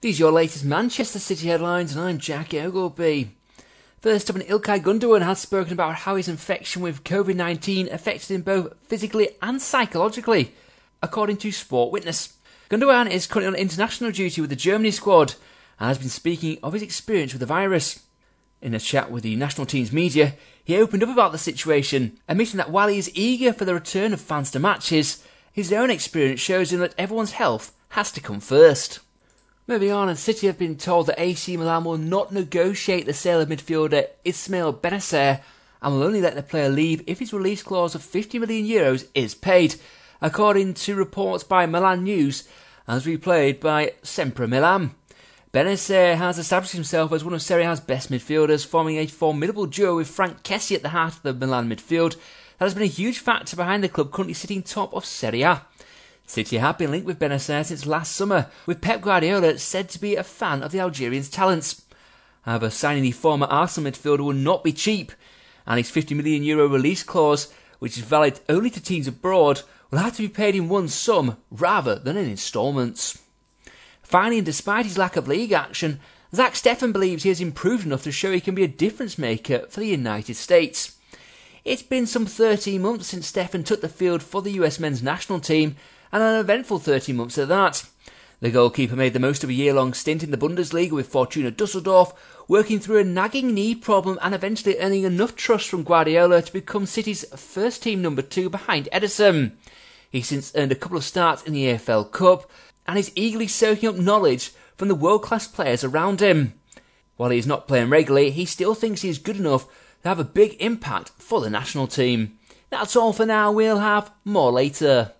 These are your latest Manchester City headlines, and I'm Jackie Ogilvie. First up, Ilkay Gundogan has spoken about how his infection with COVID-19 affected him both physically and psychologically, according to Sport Witness. Gundogan is currently on international duty with the Germany squad and has been speaking of his experience with the virus. In a chat with the national team's media, he opened up about the situation, admitting that while he is eager for the return of fans to matches, his own experience shows him that everyone's health has to come first. Moving on, and City have been told that AC Milan will not negotiate the sale of midfielder Ismail Benacer and will only let the player leave if his release clause of €50 million is paid, according to reports by Milan News, as replayed by Sempre Milan. Benacer has established himself as one of Serie A's best midfielders, forming a formidable duo with Frank Kessie at the heart of the Milan midfield that has been a huge factor behind the club currently sitting top of Serie A. City have been linked with Benacer since last summer, with Pep Guardiola said to be a fan of the Algerian's talents. However, signing the former Arsenal midfielder will not be cheap, and his €50 million release clause, which is valid only to teams abroad, will have to be paid in one sum rather than in instalments. Finally, and despite his lack of league action, Zach Steffen believes he has improved enough to show he can be a difference maker for the United States. It's been some 13 months since Steffen took the field for the US men's national team, and an eventful 13 months at that. The goalkeeper made the most of a year-long stint in the Bundesliga with Fortuna Dusseldorf, working through a nagging knee problem and eventually earning enough trust from Guardiola to become City's first-team number 2 behind Ederson. He's since earned a couple of starts in the AFL Cup and is eagerly soaking up knowledge from the world-class players around him. While he is not playing regularly, he still thinks he is good enough to have a big impact for the national team. That's all for now, we'll have more later.